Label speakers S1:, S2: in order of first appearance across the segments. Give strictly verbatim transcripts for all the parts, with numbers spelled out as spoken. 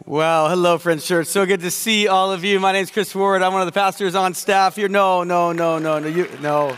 S1: Well, hello, Friends Church. So good to see all of you. My name is Chris Ward. I'm one of the pastors on staff here. No, no, no, no, no, you, no.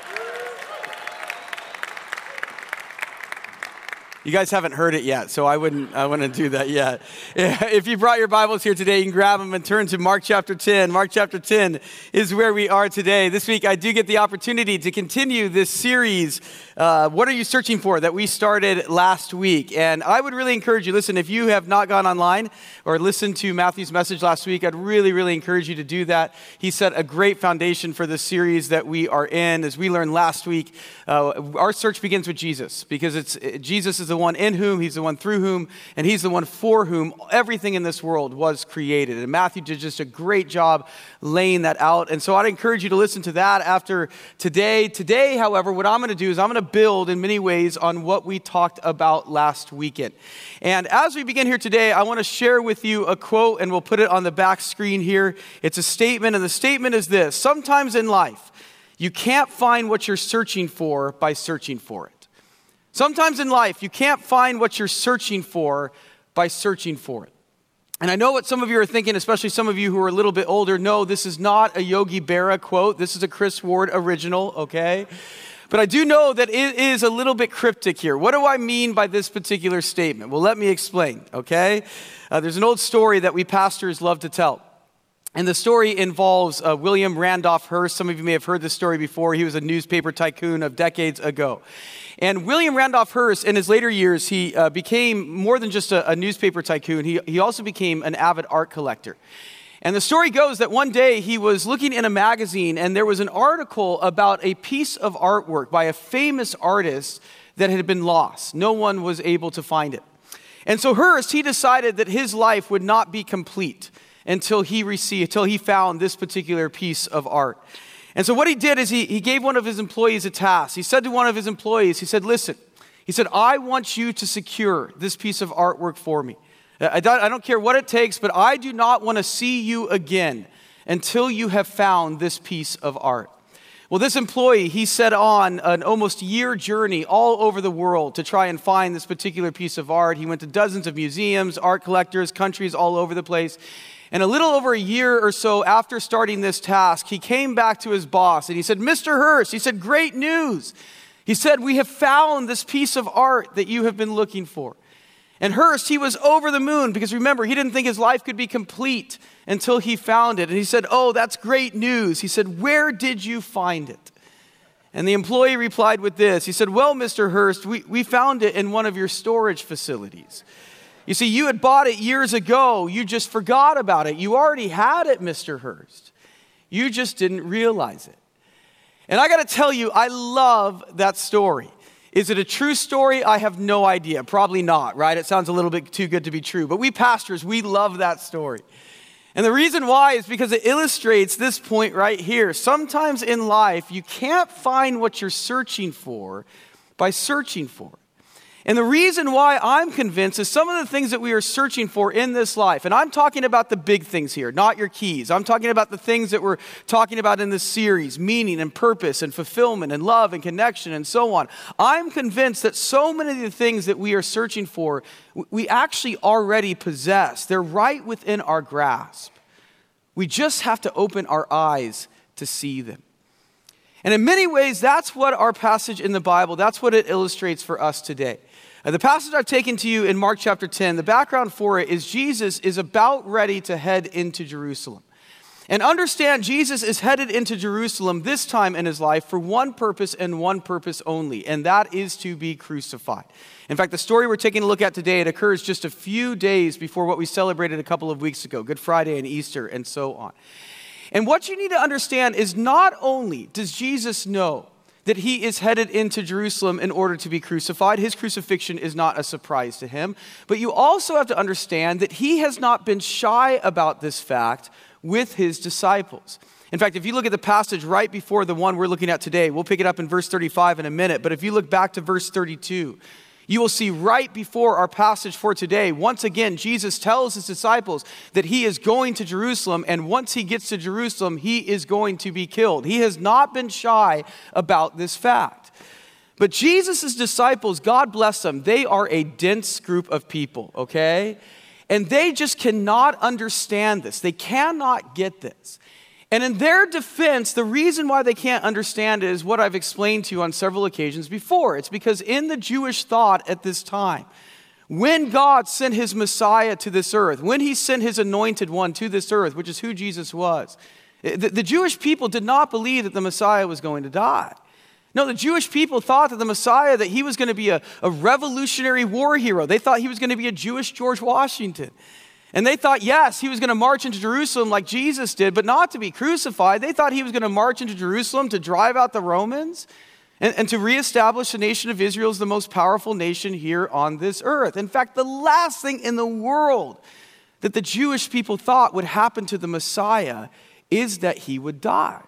S1: You guys haven't heard it yet, so I wouldn't, I wouldn't do that yet. If you brought your Bibles here today, you can grab them and turn to Mark chapter ten. Mark chapter ten is where we are today. This week, I do get the opportunity to continue this series, uh, What Are You Searching For?, that we started last week. And I would really encourage you, listen, if you have not gone online or listened to Matthew's message last week, I'd really, really encourage you to do that. He set a great foundation for this series that we are in. As we learned last week, uh, our search begins with Jesus, because it's Jesus is the one in whom, he's the one through whom, and he's the one for whom everything in this world was created. And Matthew did just a great job laying that out. And so I'd encourage you to listen to that after today. Today, however, what I'm going to do is I'm going to build in many ways on what we talked about last weekend. And as we begin here today, I want to share with you a quote, and we'll put it on the back screen here. It's a statement, and the statement is this: sometimes in life, you can't find what you're searching for by searching for it. Sometimes in life, you can't find what you're searching for by searching for it. And I know what some of you are thinking, especially some of you who are a little bit older. No, this is not a Yogi Berra quote. This is a Chris Ward original, okay? But I do know that it is a little bit cryptic here. What do I mean by this particular statement? Well, let me explain, okay? Uh, there's an old story that we pastors love to tell. And the story involves uh, William Randolph Hearst. Some of you may have heard this story before. He was a newspaper tycoon of decades ago. And William Randolph Hearst, in his later years, he uh, became more than just a, a newspaper tycoon. He, he also became an avid art collector. And the story goes that one day he was looking in a magazine, and there was an article about a piece of artwork by a famous artist that had been lost. No one was able to find it. And so Hearst, he decided that his life would not be complete until he received, until he found this particular piece of art. And so what he did is he, he gave one of his employees a task. He said to one of his employees, he said, listen, he said, I want you to secure this piece of artwork for me. I don't, I don't care what it takes, but I do not want to see you again until you have found this piece of art. Well, this employee, he set on an almost year journey all over the world to try and find this particular piece of art. He went to dozens of museums, art collectors, countries all over the place. And a little over a year or so after starting this task, he came back to his boss and he said, Mister Hearst, he said, great news. He said, we have found this piece of art that you have been looking for. And Hearst, he was over the moon because remember, he didn't think his life could be complete until he found it. And he said, oh, that's great news. He said, where did you find it? And the employee replied with this. He said, well, Mister Hearst, we, we found it in one of your storage facilities. You see, you had bought it years ago. You just forgot about it. You already had it, Mister Hearst. You just didn't realize it. And I got to tell you, I love that story. Is it a true story? I have no idea. Probably not, right? It sounds a little bit too good to be true. But we pastors, we love that story. And the reason why is because it illustrates this point right here. Sometimes in life, you can't find what you're searching for by searching for it. And the reason why I'm convinced is some of the things that we are searching for in this life. And I'm talking about the big things here, not your keys. I'm talking about the things that we're talking about in this series, meaning and purpose and fulfillment and love and connection and so on. I'm convinced that so many of the things that we are searching for, we actually already possess. They're right within our grasp. We just have to open our eyes to see them. And in many ways, that's what our passage in the Bible, that's what it illustrates for us today. Uh, the passage I've taken to you in Mark chapter ten, the background for it is Jesus is about ready to head into Jerusalem. And understand, Jesus is headed into Jerusalem this time in his life for one purpose and one purpose only, and that is to be crucified. In fact, the story we're taking a look at today, it occurs just a few days before what we celebrated a couple of weeks ago, Good Friday and Easter and so on. And what you need to understand is not only does Jesus know that he is headed into Jerusalem in order to be crucified. His crucifixion is not a surprise to him. But you also have to understand that he has not been shy about this fact with his disciples. In fact, if you look at the passage right before the one we're looking at today, we'll pick it up in verse thirty-five in a minute. But if you look back to verse thirty-two, you will see right before our passage for today, once again, Jesus tells his disciples that he is going to Jerusalem, and once he gets to Jerusalem, he is going to be killed. He has not been shy about this fact. But Jesus' disciples, God bless them, they are a dense group of people, okay? And they just cannot understand this. They cannot get this. And in their defense, the reason why they can't understand it is what I've explained to you on several occasions before. It's because in the Jewish thought at this time, when God sent his Messiah to this earth, when he sent his anointed one to this earth, which is who Jesus was, the, the Jewish people did not believe that the Messiah was going to die. No, the Jewish people thought that the Messiah, that he was going to be a, a revolutionary war hero. They thought he was going to be a Jewish George Washington. And they thought, yes, he was going to march into Jerusalem like Jesus did, but not to be crucified. They thought he was going to march into Jerusalem to drive out the Romans and, and to reestablish the nation of Israel as the most powerful nation here on this earth. In fact, the last thing in the world that the Jewish people thought would happen to the Messiah is that he would die.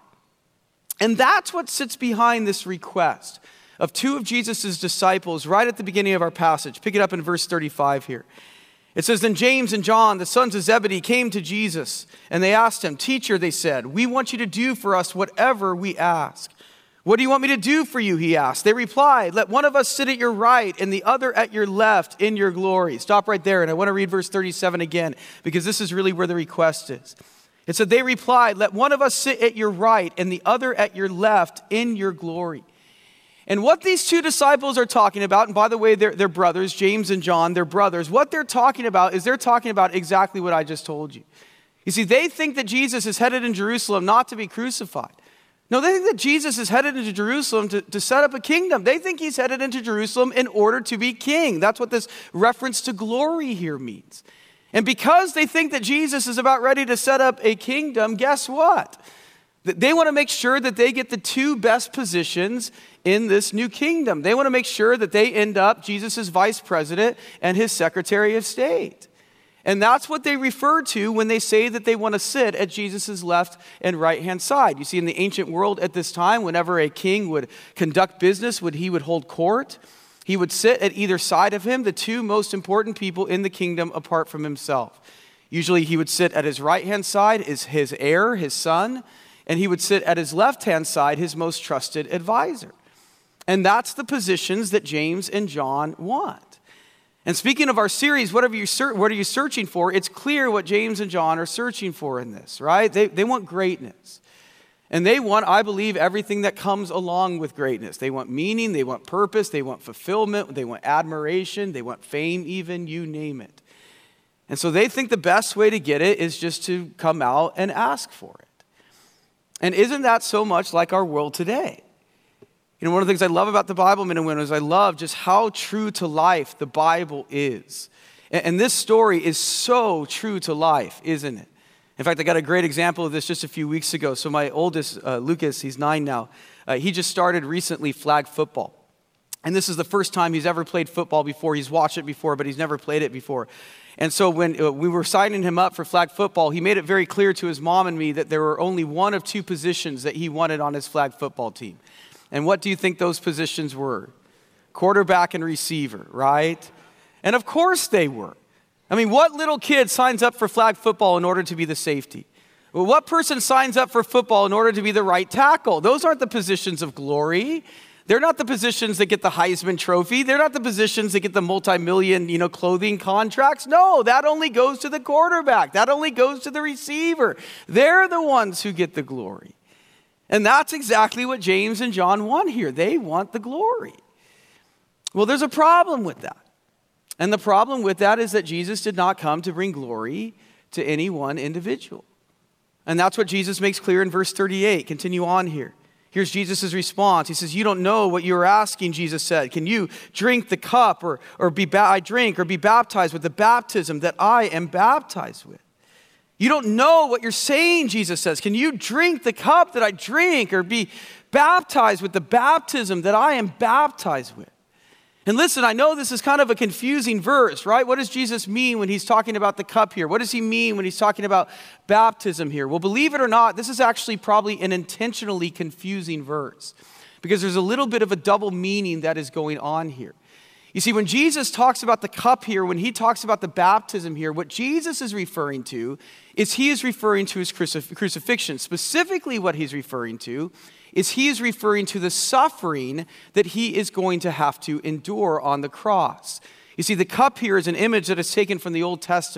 S1: And that's what sits behind this request of two of Jesus' disciples right at the beginning of our passage. Pick it up in verse thirty-five here. It says, then James and John, the sons of Zebedee, came to Jesus, and they asked him, teacher, they said, we want you to do for us whatever we ask. What do you want me to do for you, he asked. They replied, let one of us sit at your right and the other at your left in your glory. Stop right there, and I want to read verse thirty-seven again, because this is really where the request is. It said, they replied, let one of us sit at your right and the other at your left in your glory. And what these two disciples are talking about, and by the way, they're, they're brothers, James and John, they're brothers. What they're talking about is they're talking about exactly what I just told you. You see, they think that Jesus is headed in Jerusalem not to be crucified. No, they think that Jesus is headed into Jerusalem to, to set up a kingdom. They think he's headed into Jerusalem in order to be king. That's what this reference to glory here means. And because they think that Jesus is about ready to set up a kingdom, guess what? They want to make sure that they get the two best positions in this new kingdom. They want to make sure that they end up Jesus' vice president and his secretary of state. And that's what they refer to when they say that they want to sit at Jesus' left and right-hand side. You see, in the ancient world at this time, whenever a king would conduct business, would he would hold court, he would sit at either side of him, the two most important people in the kingdom apart from himself. Usually he would sit at his right-hand side, is his heir, his son, and he would sit at his left-hand side, his most trusted advisor. And that's the positions that James and John want. And speaking of our series, whatever you ser- what are you searching for? It's clear what James and John are searching for in this, right? They, they want greatness. And they want, I believe, everything that comes along with greatness. They want meaning, they want purpose, they want fulfillment, they want admiration, they want fame even, you name it. And so they think the best way to get it is just to come out and ask for it. And isn't that so much like our world today? You know, one of the things I love about the Bible, men and women, is I love just how true to life the Bible is. And, and this story is so true to life, isn't it? In fact, I got a great example of this just a few weeks ago. So my oldest, uh, Lucas, he's nine now. Uh, he just started recently flag football. And this is the first time he's ever played football before. He's watched it before, but he's never played it before. And so when uh, we were signing him up for flag football, he made it very clear to his mom and me that there were only one of two positions that he wanted on his flag football team. And what do you think those positions were? Quarterback and receiver, right? And of course they were. I mean, what little kid signs up for flag football in order to be the safety? Well, what person signs up for football in order to be the right tackle? Those aren't the positions of glory. They're not the positions that get the Heisman Trophy. They're not the positions that get the multi-million, you know, clothing contracts. No, that only goes to the quarterback. That only goes to the receiver. They're the ones who get the glory. And that's exactly what James and John want here. They want the glory. Well, there's a problem with that. And the problem with that is that Jesus did not come to bring glory to any one individual. And that's what Jesus makes clear in verse thirty-eight. Continue on here. Here's Jesus' response. He says, you don't know what you're asking, Jesus said. Can you drink the cup or, or be ba- I drink or be baptized with the baptism that I am baptized with? You don't know what you're saying, Jesus says. Can you drink the cup that I drink or be baptized with the baptism that I am baptized with? And listen, I know this is kind of a confusing verse, right? What does Jesus mean when he's talking about the cup here? What does he mean when he's talking about baptism here? Well, believe it or not, this is actually probably an intentionally confusing verse because there's a little bit of a double meaning that is going on here. You see, when Jesus talks about the cup here, when he talks about the baptism here, what Jesus is referring to is he is referring to his crucif- crucifixion. Specifically, what he's referring to is he is referring to the suffering that he is going to have to endure on the cross. You see, the cup here is an image that is taken from the Old Testament.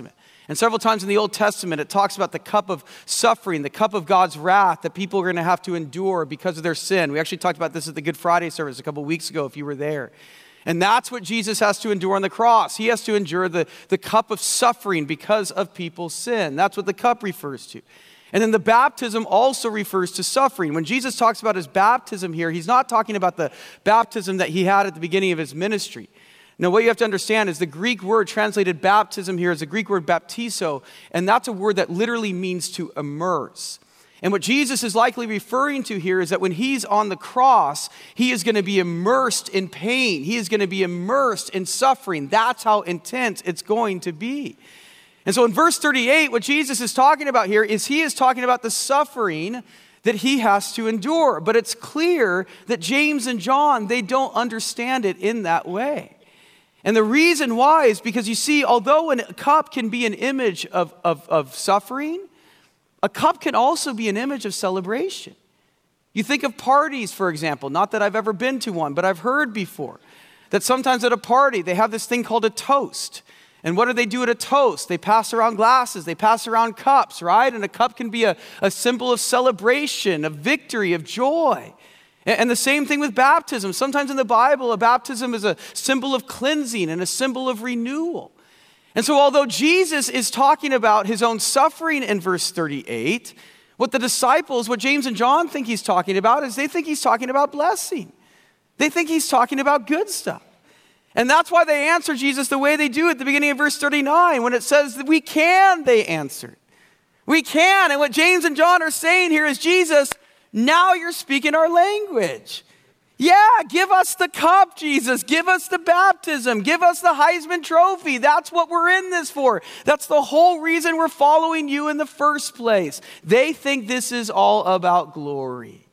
S1: And several times in the Old Testament, it talks about the cup of suffering, the cup of God's wrath that people are going to have to endure because of their sin. We actually talked about this at the Good Friday service a couple weeks ago, if you were there. And that's what Jesus has to endure on the cross. He has to endure the, the cup of suffering because of people's sin. That's what the cup refers to. And then the baptism also refers to suffering. When Jesus talks about his baptism here, he's not talking about the baptism that he had at the beginning of his ministry. Now, what you have to understand is the Greek word translated baptism here is the Greek word baptizo, and that's a word that literally means to immerse. And what Jesus is likely referring to here is that when he's on the cross, he is going to be immersed in pain. He is going to be immersed in suffering. That's how intense it's going to be. And so in verse thirty-eight, what Jesus is talking about here is he is talking about the suffering that he has to endure. But it's clear that James and John, they don't understand it in that way. And the reason why is because you see, although a cup can be an image of, of, of suffering, a cup can also be an image of celebration. You think of parties, for example, not that I've ever been to one, but I've heard before that sometimes at a party they have this thing called a toast. And what do they do at a toast? They pass around glasses, they pass around cups, right? And a cup can be a, a symbol of celebration, of victory, of joy. And the same thing with baptism. Sometimes in the Bible, a baptism is a symbol of cleansing and a symbol of renewal. And so although Jesus is talking about his own suffering in verse thirty-eight, what the disciples, what James and John think he's talking about is they think he's talking about blessing. They think he's talking about good stuff. And that's why they answer Jesus the way they do at the beginning of verse thirty-nine when it says that we can, they answered. We can. And what James and John are saying here is, Jesus, now you're speaking our language. Yeah, give us the cup, Jesus. Give us the baptism. Give us the Heisman Trophy. That's what we're in this for. That's the whole reason we're following you in the first place. They think this is all about glory.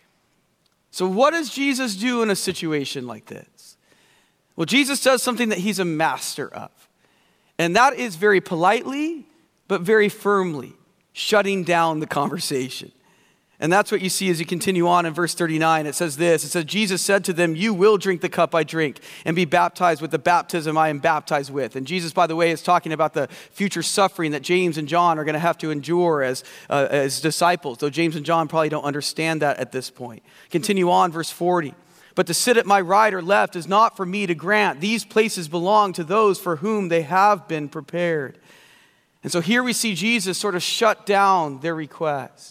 S1: So what does Jesus do in a situation like this? Well, Jesus does something that he's a master of. And that is very politely, but very firmly shutting down the conversation. And that's what you see as you continue on in verse thirty-nine. It says this, it says, Jesus said to them, you will drink the cup I drink and be baptized with the baptism I am baptized with. And Jesus, by the way, is talking about the future suffering that James and John are going to have to endure as, uh, as disciples, though James and John probably don't understand that at this point. Continue on, verse forty. But to sit at my right or left is not for me to grant. These places belong to those for whom they have been prepared. And so here we see Jesus sort of shut down their request.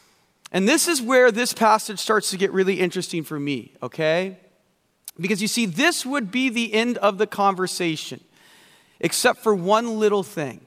S1: And this is where this passage starts to get really interesting for me, okay? Because you see, this would be the end of the conversation, except for one little thing.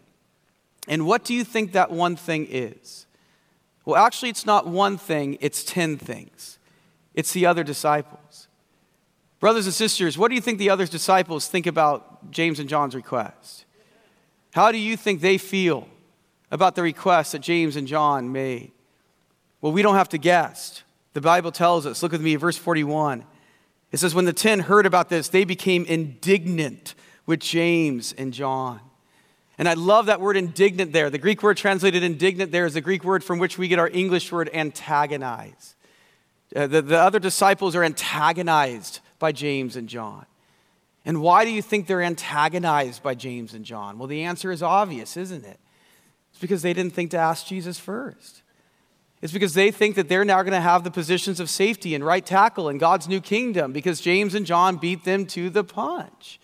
S1: And what do you think that one thing is? Well, actually, it's not one thing, it's ten things. It's the other disciples. Brothers and sisters, what do you think the other disciples think about James and John's request? How do you think they feel about the request that James and John made? Well, we don't have to guess. The Bible tells us, look with me, verse forty-one. It says, when the ten heard about this, they became indignant with James and John. And I love that word indignant there. The Greek word translated indignant there is the Greek word from which we get our English word antagonize. Uh, the, the other disciples are antagonized by James and John. And why do you think they're antagonized by James and John? Well, the answer is obvious, isn't it? It's because they didn't think to ask Jesus first. It's because they think that they're now going to have the positions of safety and right tackle in God's new kingdom because James and John beat them to the punch.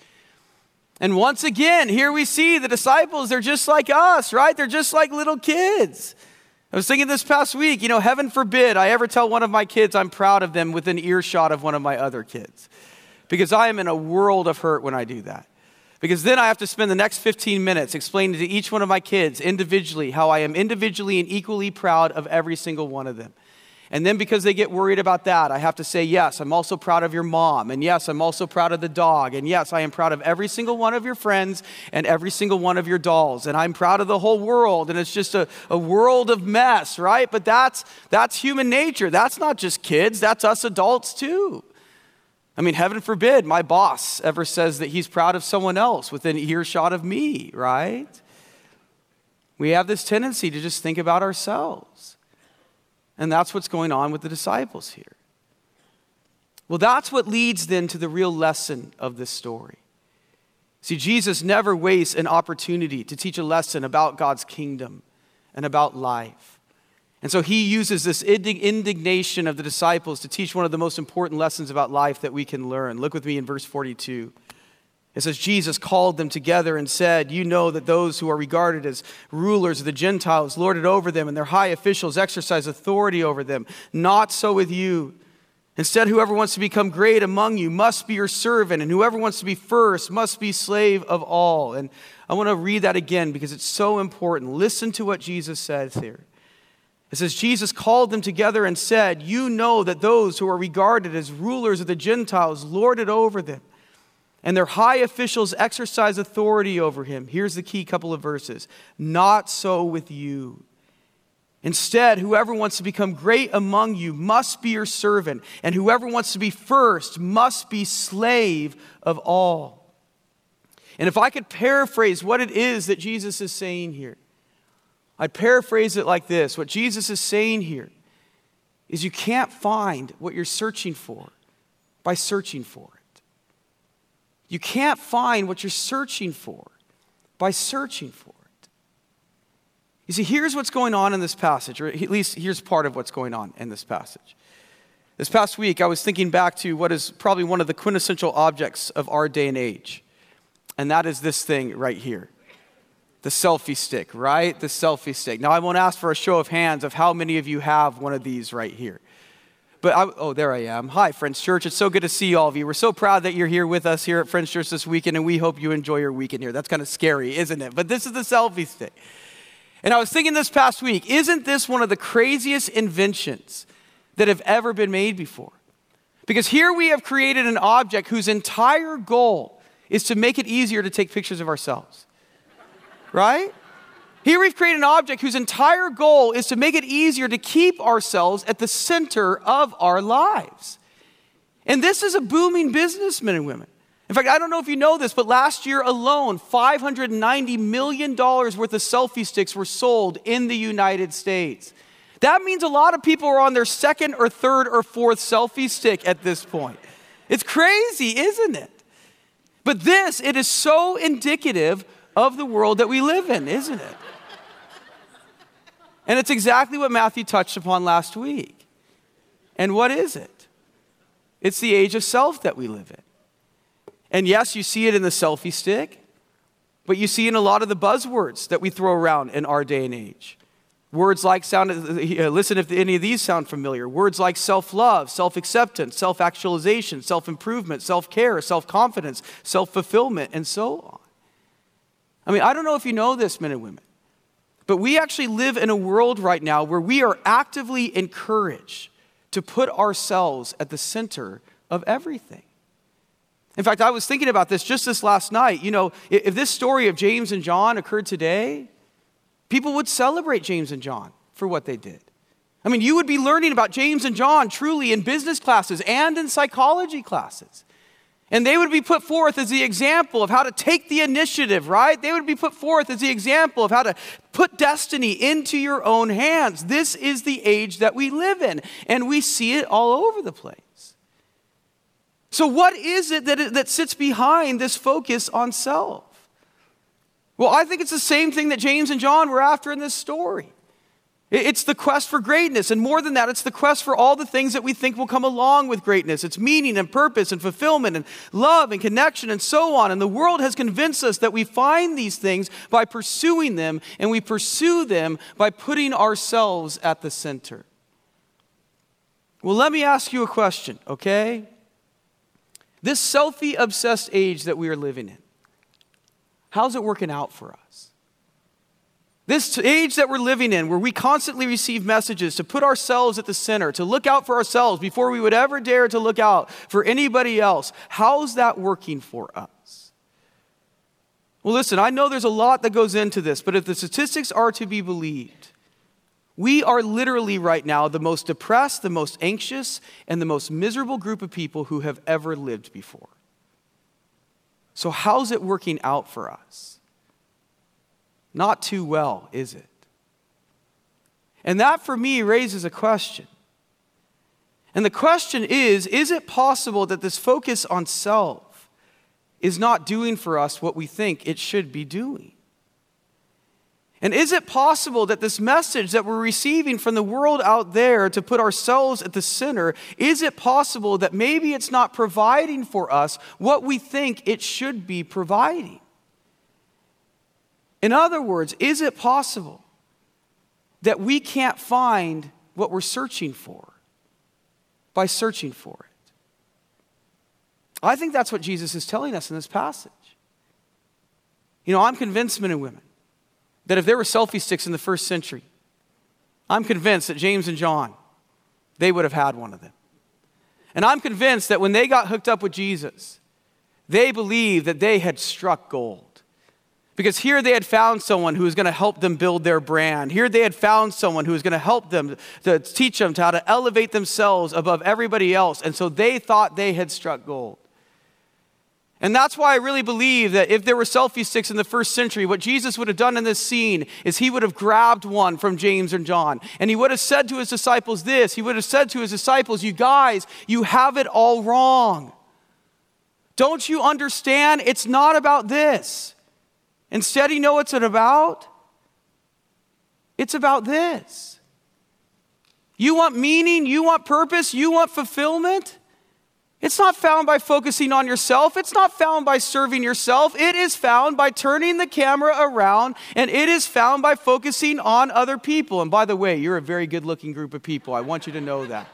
S1: And once again, here we see the disciples, they're just like us, right? They're just like little kids. I was thinking this past week, you know, heaven forbid I ever tell one of my kids I'm proud of them within earshot of one of my other kids. Because I am in a world of hurt when I do that. Because then I have to spend the next fifteen minutes explaining to each one of my kids individually how I am individually and equally proud of every single one of them. And then because they get worried about that, I have to say, yes, I'm also proud of your mom. And yes, I'm also proud of the dog. And yes, I am proud of every single one of your friends and every single one of your dolls. And I'm proud of the whole world. And it's just a, a world of mess, right? But that's, that's human nature. That's not just kids. That's us adults too. I mean, heaven forbid my boss ever says that he's proud of someone else within earshot of me, right? We have this tendency to just think about ourselves. And that's what's going on with the disciples here. Well, that's what leads then to the real lesson of this story. See, Jesus never wastes an opportunity to teach a lesson about God's kingdom and about life. And so he uses this indignation of the disciples to teach one of the most important lessons about life that we can learn. Look with me in verse forty-two. It says, Jesus called them together and said, you know that those who are regarded as rulers of the Gentiles lord it over them, and their high officials exercise authority over them. Not so with you. Instead, whoever wants to become great among you must be your servant, and whoever wants to be first must be slave of all. And I want to read that again because it's so important. Listen to what Jesus says here. It says, Jesus called them together and said, you know that those who are regarded as rulers of the Gentiles lord it over them, and their high officials exercise authority over him. Here's the key couple of verses. Not so with you. Instead, whoever wants to become great among you must be your servant, and whoever wants to be first must be slave of all. And if I could paraphrase what it is that Jesus is saying here, I'd paraphrase it like this. What Jesus is saying here is you can't find what you're searching for by searching for it. You can't find what you're searching for by searching for it. You see, here's what's going on in this passage, or at least here's part of what's going on in this passage. This past week, I was thinking back to what is probably one of the quintessential objects of our day and age, and that is this thing right here. The selfie stick, right? The selfie stick. Now, I won't ask for a show of hands of how many of you have one of these right here. But, I, oh, there I am. Hi, Friends Church. It's so good to see all of you. We're so proud that you're here with us here at Friends Church this weekend, and we hope you enjoy your weekend here. That's kind of scary, isn't it? But this is the selfie stick. And I was thinking this past week, isn't this one of the craziest inventions that have ever been made before? Because here we have created an object whose entire goal is to make it easier to take pictures of ourselves, right? Here we've created an object whose entire goal is to make it easier to keep ourselves at the center of our lives. And this is a booming business, men and women. In fact, I don't know if you know this, but last year alone, five hundred ninety million dollars worth of selfie sticks were sold in the United States. That means a lot of people are on their second or third or fourth selfie stick at this point. It's crazy, isn't it? But this, it is so indicative of the world that we live in, isn't it? And it's exactly what Matthew touched upon last week. And what is it? It's the age of self that we live in. And yes, you see it in the selfie stick, but you see in a lot of the buzzwords that we throw around in our day and age. Words like, sound, listen if any of these sound familiar. Words like self-love, self-acceptance, self-actualization, self-improvement, self-care, self-confidence, self-fulfillment, and so on. I mean, I don't know if you know this, men and women, but we actually live in a world right now where we are actively encouraged to put ourselves at the center of everything. In fact, I was thinking about this just this last night. You know, if this story of James and John occurred today, people would celebrate James and John for what they did. I mean, you would be learning about James and John truly in business classes and in psychology classes. And they would be put forth as the example of how to take the initiative, right? They would be put forth as the example of how to put destiny into your own hands. This is the age that we live in, and we see it all over the place. So what is it that, that sits behind this focus on self? Well, I think it's the same thing that James and John were after in this story. It's the quest for greatness, and more than that, it's the quest for all the things that we think will come along with greatness. It's meaning and purpose and fulfillment and love and connection and so on. And the world has convinced us that we find these things by pursuing them, and we pursue them by putting ourselves at the center. Well, let me ask you a question, okay? This selfie-obsessed age that we are living in, how's it working out for us? This age that we're living in, where we constantly receive messages to put ourselves at the center, to look out for ourselves before we would ever dare to look out for anybody else, how's that working for us? Well, listen, I know there's a lot that goes into this, but if the statistics are to be believed, we are literally right now the most depressed, the most anxious, and the most miserable group of people who have ever lived before. So how's it working out for us? Not too well, is it? And that for me raises a question. And the question is, is it possible that this focus on self is not doing for us what we think it should be doing? And is it possible that this message that we're receiving from the world out there to put ourselves at the center, is it possible that maybe it's not providing for us what we think it should be providing? In other words, is it possible that we can't find what we're searching for by searching for it? I think that's what Jesus is telling us in this passage. You know, I'm convinced, men and women, that if there were selfie sticks in the first century, I'm convinced that James and John, they would have had one of them. And I'm convinced that when they got hooked up with Jesus, they believed that they had struck gold. Because here they had found someone who was going to help them build their brand. Here they had found someone who was going to help them, to teach them how to elevate themselves above everybody else. And so they thought they had struck gold. And that's why I really believe that if there were selfie sticks in the first century, what Jesus would have done in this scene is he would have grabbed one from James and John. And he would have said to his disciples this. He would have said to his disciples, you guys, you have it all wrong. Don't you understand? It's not about this. Instead, you know what's it about? It's about this. You want meaning, you want purpose, you want fulfillment? It's not found by focusing on yourself. It's not found by serving yourself. It is found by turning the camera around, and it is found by focusing on other people. And by the way, you're a very good-looking group of people. I want you to know that.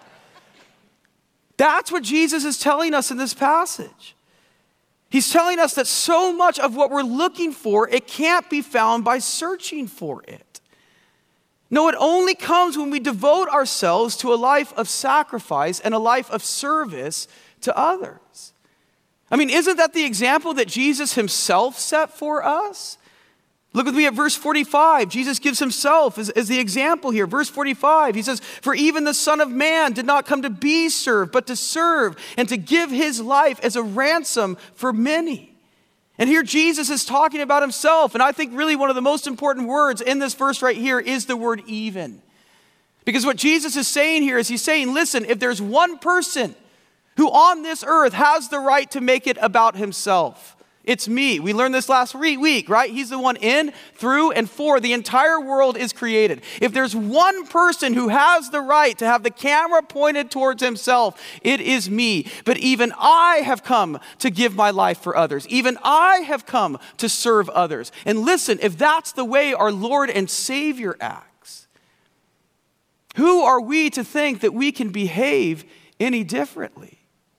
S1: That's what Jesus is telling us in this passage. He's telling us that so much of what we're looking for, it can't be found by searching for it. No, it only comes when we devote ourselves to a life of sacrifice and a life of service to others. I mean, isn't that the example that Jesus himself set for us? Look with me at verse forty-five. Jesus gives himself as, as the example here. Verse forty-five, he says, for even the Son of Man did not come to be served, but to serve and to give his life as a ransom for many. And here Jesus is talking about himself. And I think really one of the most important words in this verse right here is the word even. Because what Jesus is saying here is he's saying, listen, if there's one person who on this earth has the right to make it about himself, it's me. We learned this last week, right? He's the one in, through, and for. The entire world is created. If there's one person who has the right to have the camera pointed towards himself, it is me. But even I have come to give my life for others. Even I have come to serve others. And listen, if that's the way our Lord and Savior acts, who are we to think that we can behave any differently?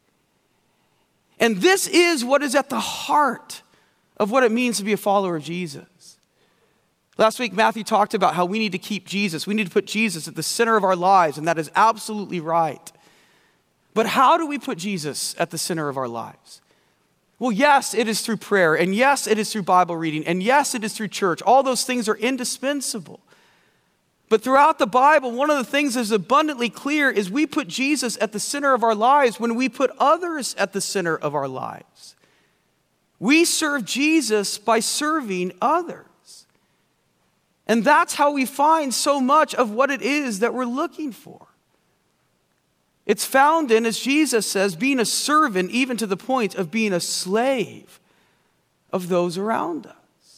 S1: And this is what is at the heart of what it means to be a follower of Jesus. Last week, Matthew talked about how we need to keep Jesus. We need to put Jesus at the center of our lives, and that is absolutely right. But how do we put Jesus at the center of our lives? Well, yes, it is through prayer, and yes, it is through Bible reading, and yes, it is through church. All those things are indispensable. But throughout the Bible, one of the things that is abundantly clear is we put Jesus at the center of our lives when we put others at the center of our lives. We serve Jesus by serving others. And that's how we find so much of what it is that we're looking for. It's found in, as Jesus says, being a servant even to the point of being a slave of those around us.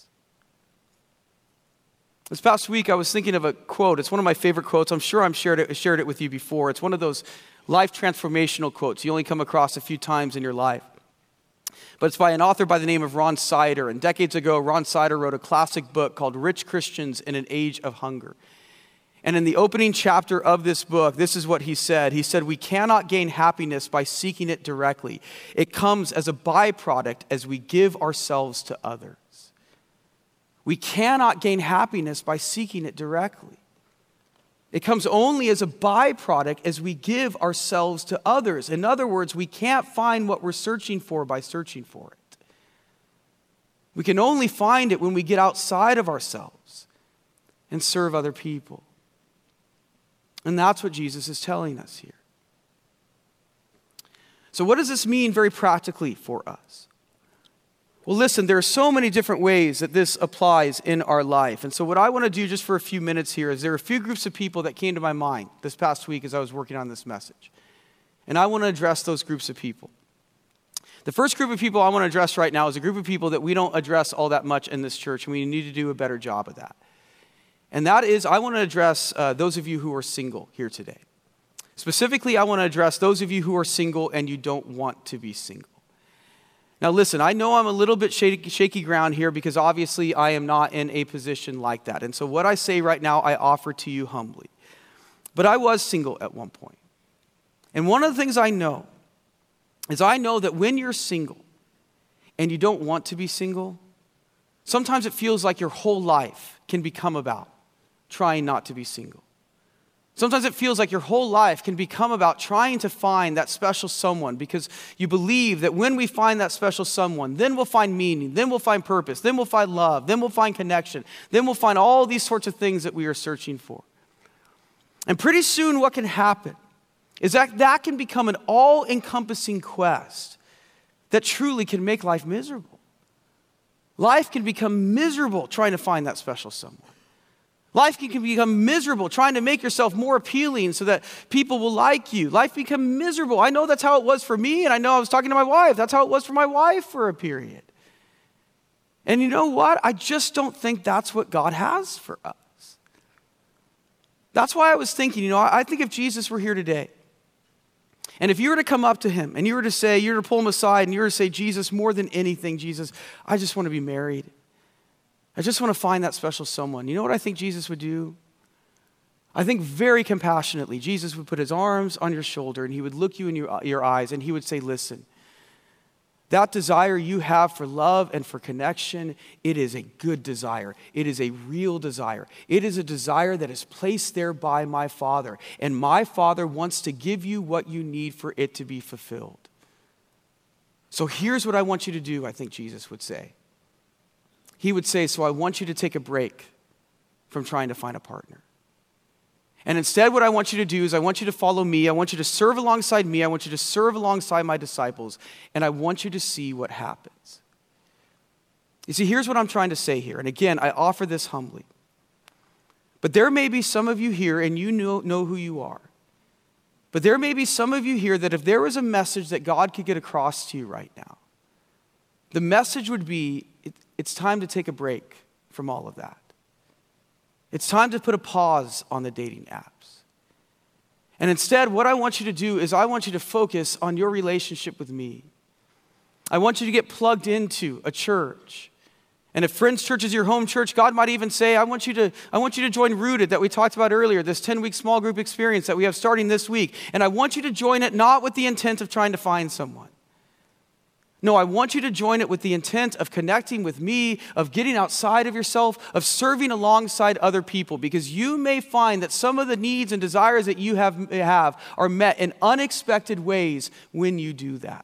S1: This past week, I was thinking of a quote. It's one of my favorite quotes. I'm sure I've shared it, shared it with you before. It's one of those life transformational quotes you only come across a few times in your life. But it's by an author by the name of Ron Sider. And decades ago, Ron Sider wrote a classic book called Rich Christians in an Age of Hunger. And in the opening chapter of this book, this is what he said. He said, we cannot gain happiness by seeking it directly. It comes as a byproduct as we give ourselves to others. We cannot gain happiness by seeking it directly. It comes only as a byproduct as we give ourselves to others. In other words, we can't find what we're searching for by searching for it. We can only find it when we get outside of ourselves and serve other people. And that's what Jesus is telling us here. So what does this mean very practically for us? Well, listen, there are so many different ways that this applies in our life. And so what I want to do just for a few minutes here is there are a few groups of people that came to my mind this past week as I was working on this message. And I want to address those groups of people. The first group of people I want to address right now is a group of people that we don't address all that much in this church, and we need to do a better job of that. And that is, I want to address uh, those of you who are single here today. Specifically, I want to address those of you who are single and you don't want to be single. Now listen, I know I'm a little bit shaky, shaky ground here because obviously I am not in a position like that. And so what I say right now, I offer to you humbly. But I was single at one point. And one of the things I know is I know that when you're single and you don't want to be single, sometimes it feels like your whole life can become about trying not to be single. Sometimes it feels like your whole life can become about trying to find that special someone because you believe that when we find that special someone, then we'll find meaning, then we'll find purpose, then we'll find love, then we'll find connection, then we'll find all these sorts of things that we are searching for. And pretty soon what can happen is that that can become an all-encompassing quest that truly can make life miserable. Life can become miserable trying to find that special someone. Life can become miserable trying to make yourself more appealing so that people will like you. Life can become miserable. I know that's how it was for me, and I know I was talking to my wife. That's how it was for my wife for a period. And you know what? I just don't think that's what God has for us. That's why I was thinking, you know, I think if Jesus were here today, and if you were to come up to him and you were to say, you were to pull him aside and you were to say, Jesus, more than anything, Jesus, I just want to be married. I just want to find that special someone. You know what I think Jesus would do? I think very compassionately, Jesus would put his arms on your shoulder and he would look you in your, your eyes and he would say, listen, that desire you have for love and for connection, it is a good desire. It is a real desire. It is a desire that is placed there by my Father. And my Father wants to give you what you need for it to be fulfilled. So here's what I want you to do, I think Jesus would say. He would say, so I want you to take a break from trying to find a partner. And instead what I want you to do is I want you to follow me. I want you to serve alongside me. I want you to serve alongside my disciples. And I want you to see what happens. You see, here's what I'm trying to say here. And again, I offer this humbly. But there may be some of you here, and you know, know who you are. But there may be some of you here that if there was a message that God could get across to you right now, the message would be, it, it's time to take a break from all of that. It's time to put a pause on the dating apps. And instead, what I want you to do is I want you to focus on your relationship with me. I want you to get plugged into a church. And if Friends Church is your home church, God might even say, I want you to, I want you to join Rooted that we talked about earlier, this ten-week small group experience that we have starting this week. And I want you to join it not with the intent of trying to find someone. No, I want you to join it with the intent of connecting with me, of getting outside of yourself, of serving alongside other people, because you may find that some of the needs and desires that you have, have are met in unexpected ways when you do that.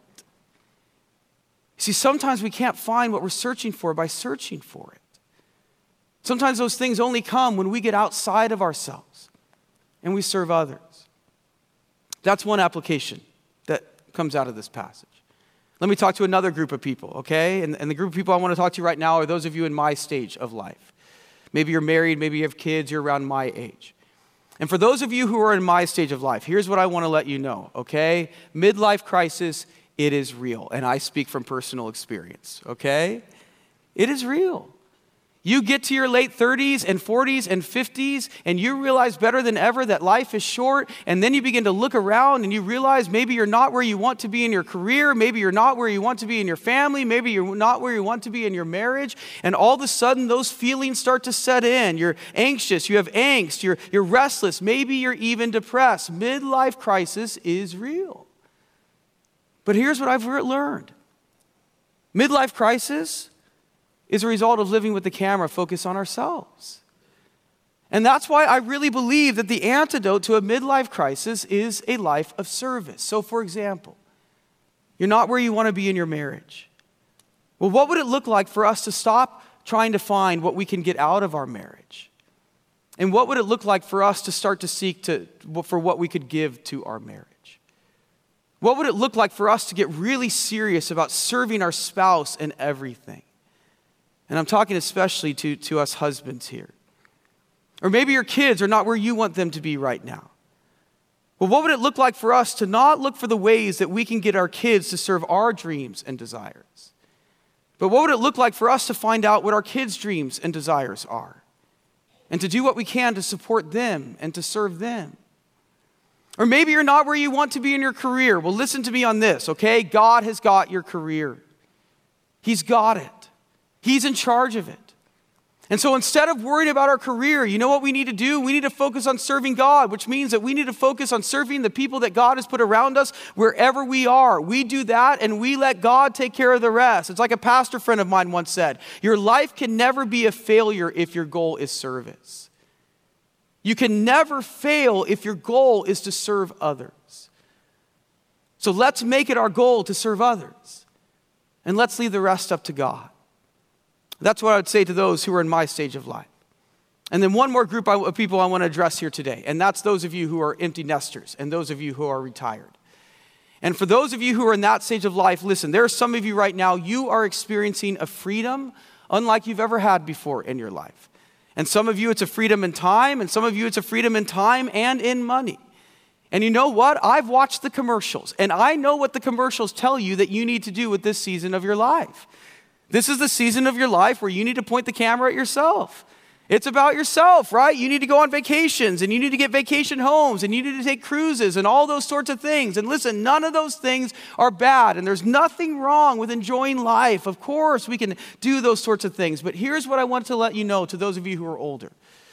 S1: See, sometimes we can't find what we're searching for by searching for it. Sometimes those things only come when we get outside of ourselves and we serve others. That's one application that comes out of this passage. Let me talk to another group of people, okay? And, and the group of people I want to talk to right now are those of you in my stage of life. Maybe you're married, maybe you have kids, you're around my age. And for those of you who are in my stage of life, here's what I want to let you know, okay? Midlife crisis, it is real. And I speak from personal experience, okay? It is real. You get to your late thirties and forties and fifties and you realize better than ever that life is short, and then you begin to look around and you realize maybe you're not where you want to be in your career, maybe you're not where you want to be in your family, maybe you're not where you want to be in your marriage, and all of a sudden those feelings start to set in. You're anxious, you have angst, you're, you're restless, maybe you're even depressed. Midlife crisis is real. But here's what I've learned. Midlife crisis is a result of living with the camera focused on ourselves. And that's why I really believe that the antidote to a midlife crisis is a life of service. So for example, you're not where you want to be in your marriage. Well, what would it look like for us to stop trying to find what we can get out of our marriage? And what would it look like for us to start to seek to, for what we could give to our marriage? What would it look like for us to get really serious about serving our spouse in everything? And I'm talking especially to, to us husbands here. Or maybe your kids are not where you want them to be right now. Well, what would it look like for us to not look for the ways that we can get our kids to serve our dreams and desires? But what would it look like for us to find out what our kids' dreams and desires are? And to do what we can to support them and to serve them. Or maybe you're not where you want to be in your career. Well, listen to me on this, okay? God has got your career. He's got it. He's in charge of it. And so instead of worrying about our career, you know what we need to do? We need to focus on serving God, which means that we need to focus on serving the people that God has put around us wherever we are. We do that and we let God take care of the rest. It's like a pastor friend of mine once said, your life can never be a failure if your goal is service. You can never fail if your goal is to serve others. So let's make it our goal to serve others. And let's leave the rest up to God. That's what I would say to those who are in my stage of life. And then one more group of people I want to address here today, and that's those of you who are empty nesters and those of you who are retired. And for those of you who are in that stage of life, listen, there are some of you right now, you are experiencing a freedom unlike you've ever had before in your life. And some of you, it's a freedom in time, and some of you, it's a freedom in time and in money. And you know what? I've watched the commercials, and I know what the commercials tell you that you need to do with this season of your life. This is the season of your life where you need to point the camera at yourself. It's about yourself, right? You need to go on vacations, and you need to get vacation homes, and you need to take cruises and all those sorts of things. And listen, none of those things are bad, and there's nothing wrong with enjoying life. Of course, we can do those sorts of things. But here's what I want to let you know to those of you who are older.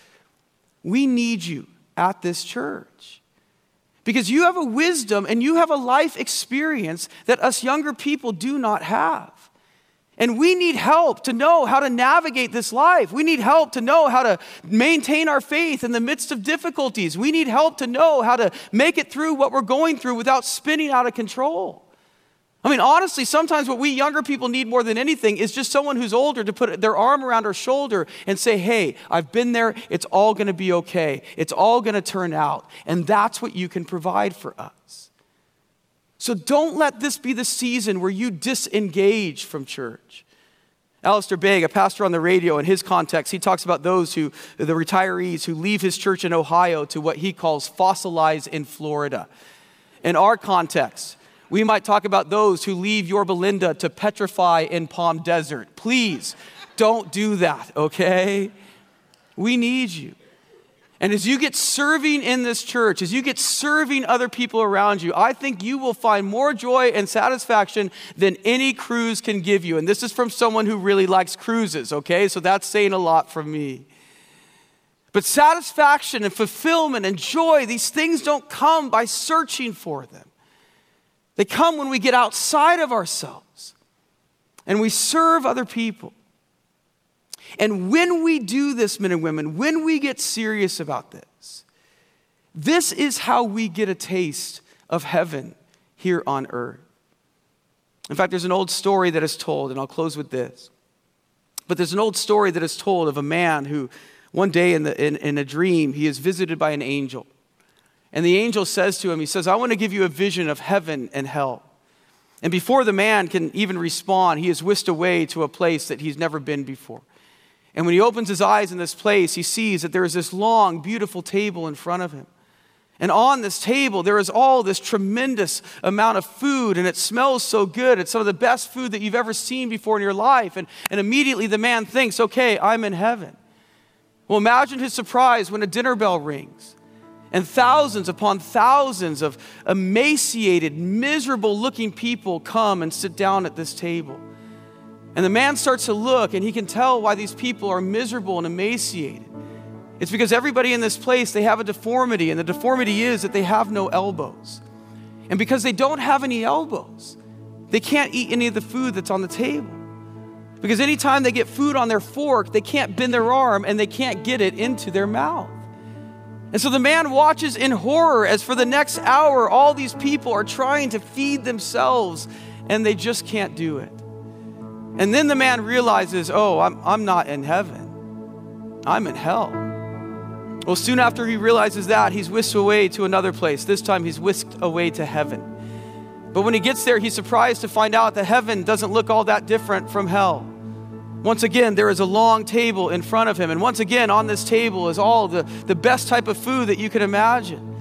S1: We need you at this church. Because you have a wisdom and you have a life experience that us younger people do not have. And we need help to know how to navigate this life. We need help to know how to maintain our faith in the midst of difficulties. We need help to know how to make it through what we're going through without spinning out of control. I mean, honestly, sometimes what we younger people need more than anything is just someone who's older to put their arm around our shoulder and say, hey, I've been there. It's all going to be okay. It's all going to turn out. And that's what you can provide for us. So don't let this be the season where you disengage from church. Alistair Begg, a pastor on the radio, in his context, he talks about those who, the retirees who leave his church in Ohio to what he calls fossilize in Florida. In our context, we might talk about those who leave Yorba Linda to petrify in Palm Desert. Please don't do that, okay? We need you. And as you get serving in this church, as you get serving other people around you, I think you will find more joy and satisfaction than any cruise can give you. And this is from someone who really likes cruises, okay? So that's saying a lot from me. But satisfaction and fulfillment and joy, these things don't come by searching for them. They come when we get outside of ourselves and we serve other people. And when we do this, men and women, when we get serious about this, this is how we get a taste of heaven here on earth. In fact, there's an old story that is told, and I'll close with this. But there's an old story that is told of a man who one day in, the, in, in a dream, he is visited by an angel. And the angel says to him, he says, I want to give you a vision of heaven and hell. And before the man can even respond, he is whisked away to a place that he's never been before. And when he opens his eyes in this place, he sees that there is this long, beautiful table in front of him. And on this table, there is all this tremendous amount of food, and it smells so good. It's some of the best food that you've ever seen before in your life. And, and immediately the man thinks, okay, I'm in heaven. Well, imagine his surprise when a dinner bell rings. And thousands upon thousands of emaciated, miserable-looking people come and sit down at this table. And the man starts to look, and he can tell why these people are miserable and emaciated. It's because everybody in this place, they have a deformity, and the deformity is that they have no elbows. And because they don't have any elbows, they can't eat any of the food that's on the table. Because anytime they get food on their fork, they can't bend their arm, and they can't get it into their mouth. And so the man watches in horror as for the next hour, all these people are trying to feed themselves, and they just can't do it. And then the man realizes, oh, I'm, I'm not in heaven. I'm in hell. Well, soon after he realizes that, he's whisked away to another place. This time he's whisked away to heaven. But when he gets there, he's surprised to find out that heaven doesn't look all that different from hell. Once again, there is a long table in front of him. And once again, on this table is all the, the best type of food that you can imagine.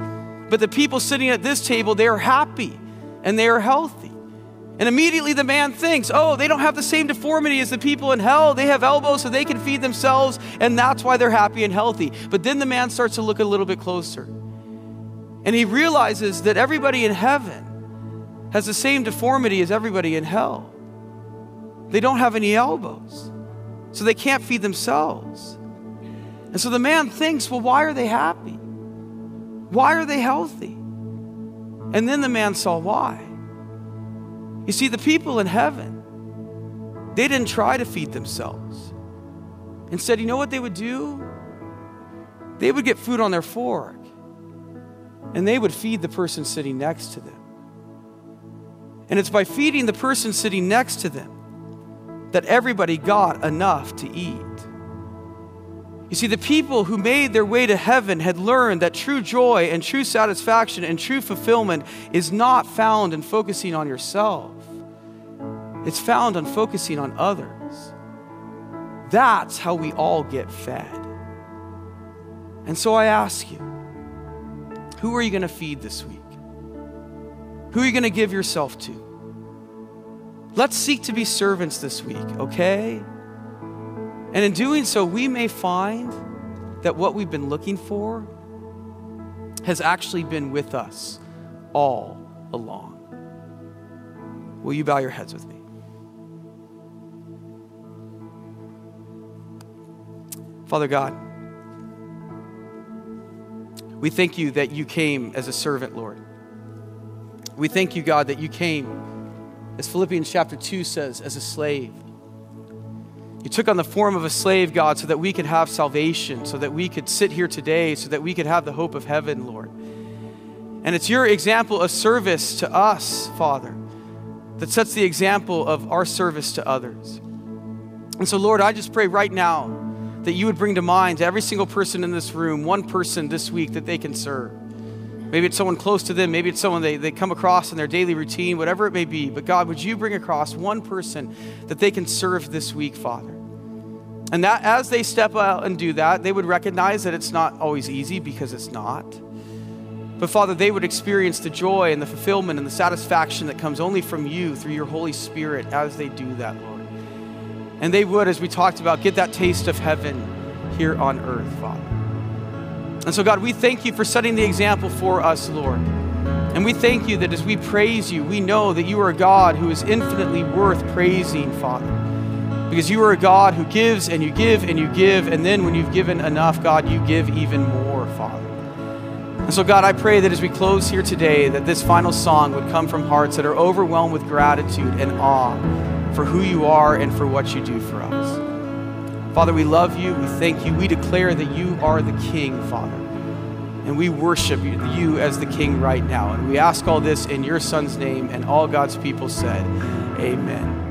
S1: But the people sitting at this table, they are happy and they are healthy. And immediately the man thinks, oh, they don't have the same deformity as the people in hell. They have elbows so they can feed themselves, and that's why they're happy and healthy. But then the man starts to look a little bit closer. And he realizes that everybody in heaven has the same deformity as everybody in hell. They don't have any elbows, so they can't feed themselves. And so the man thinks, well, why are they happy? Why are they healthy? And then the man saw why. You see, the people in heaven, they didn't try to feed themselves. Instead, you know what they would do? They would get food on their fork, and they would feed the person sitting next to them. And it's by feeding the person sitting next to them that everybody got enough to eat. You see, the people who made their way to heaven had learned that true joy and true satisfaction and true fulfillment is not found in focusing on yourself. It's found on focusing on others. That's how we all get fed. And so I ask you, who are you going to feed this week? Who are you going to give yourself to? Let's seek to be servants this week, okay? And in doing so, we may find that what we've been looking for has actually been with us all along. Will you bow your heads with me? Father God, we thank you that you came as a servant, Lord. We thank you, God, that you came, as Philippians chapter two says, as a slave. You took on the form of a slave, God, so that we could have salvation, so that we could sit here today, so that we could have the hope of heaven, Lord. And it's your example of service to us, Father, that sets the example of our service to others. And so, Lord, I just pray right now that you would bring to mind to every single person in this room, one person this week that they can serve. Maybe it's someone close to them. Maybe it's someone they, they come across in their daily routine, whatever it may be. But God, would you bring across one person that they can serve this week, Father? And that as they step out and do that, they would recognize that it's not always easy, because it's not. But Father, they would experience the joy and the fulfillment and the satisfaction that comes only from you through your Holy Spirit as they do that, Lord. And they would, as we talked about, get that taste of heaven here on earth, Father. And so, God, we thank you for setting the example for us, Lord. And we thank you that as we praise you, we know that you are a God who is infinitely worth praising, Father. Because you are a God who gives and you give and you give, and then when you've given enough, God, you give even more, Father. And so, God, I pray that as we close here today, that this final song would come from hearts that are overwhelmed with gratitude and awe for who you are and for what you do for us. Father, we love you. We thank you. We declare that you are the King, Father. And we worship you, you as the King right now. And we ask all this in your Son's name, and all God's people said, amen.